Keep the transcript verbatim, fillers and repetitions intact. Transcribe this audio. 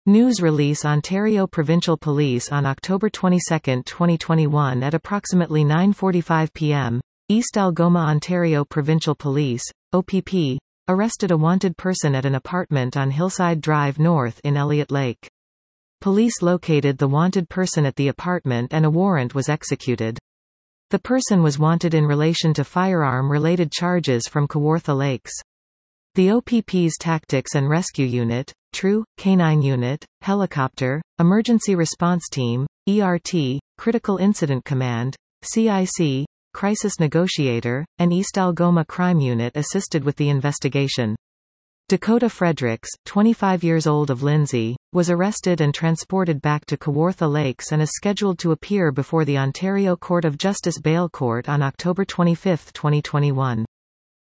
News release Ontario Provincial Police on October twenty-second twenty twenty-one at approximately nine forty-five p m East Algoma Ontario Provincial Police, O P P, arrested a wanted person at an apartment on Hillside Drive North in Elliott Lake. Police located the wanted person at the apartment and a warrant was executed. The person was wanted in relation to firearm-related charges from Kawartha Lakes. The O P P's Tactics and Rescue Unit, TRU, Canine Unit, Helicopter, Emergency Response Team, E R T, Critical Incident Command, C I C, Crisis Negotiator, and East Algoma Crime Unit assisted with the investigation. Dakota Fredericks, twenty-five years old of Lindsay, was arrested and transported back to Kawartha Lakes and is scheduled to appear before the Ontario Court of Justice Bail Court on October twenty-fifth twenty twenty-one.